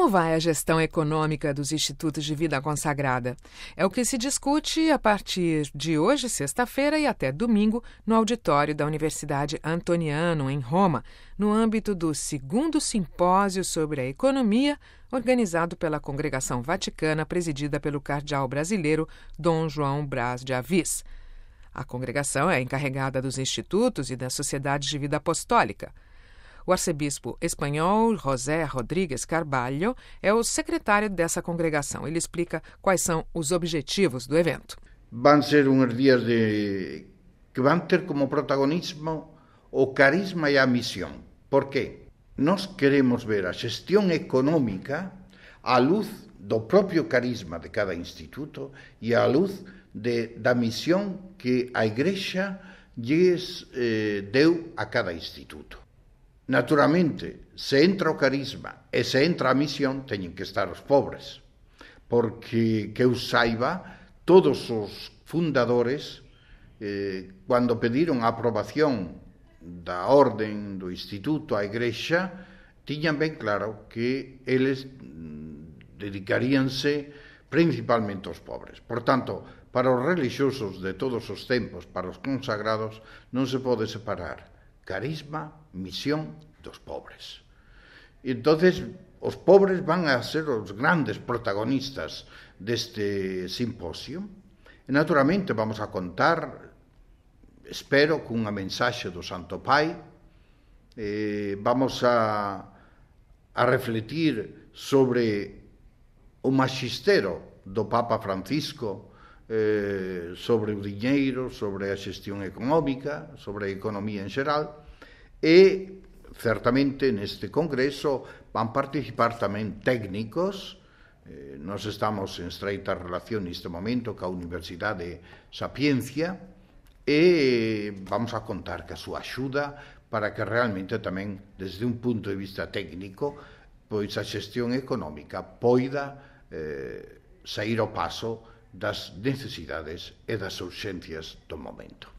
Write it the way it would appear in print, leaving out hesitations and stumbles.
Como vai a gestão econômica dos institutos de vida consagrada? É o que se discute a partir de hoje, sexta-feira, e até domingo, no auditório da Universidade Antoniano, em Roma, no âmbito do segundo simpósio sobre a economia, organizado pela Congregação Vaticana, presidida pelo cardeal brasileiro Dom João Braz de Aviz. A congregação é encarregada dos institutos e das sociedades de vida apostólica. O arcebispo espanhol José Rodríguez Carballo é o secretário dessa congregação. Ele explica quais são os objetivos do evento. Vão ser uns dias que vão ter como protagonismo o carisma e a missão. Por quê? Nós queremos ver a gestão econômica à luz do próprio carisma de cada instituto e à luz da missão que a Igreja lhes deu a cada instituto. Naturalmente, se entra o carisma e se entra a misión, teñen que estar os pobres, porque, que eu saiba, todos os fundadores, cando pediron a aprobación da orden do instituto á Igrexa, tiñan ben claro que eles dedicaríanse principalmente aos pobres. Por tanto, para os religiosos de todos os tempos, para os consagrados, non se pode separar carisma, misión dos pobres. E entonces os pobres van a ser os grandes protagonistas deste simposio. E naturalmente vamos a contar, espero, cunha mensaxe do Santo Pai. Vamos a refletir sobre o maxistero do Papa Francisco, sobre o diñeiro, sobre a xestión económica, sobre a economía en xeral, e certamente neste congreso van participar tamén técnicos. Nós estamos en estreita relación neste momento ca Universidade Sapiencia e vamos a contar ca súa axuda para que realmente tamén, desde un punto de vista técnico, pois a xestión económica poida sair ao paso das necesidades e das urxencias do momento.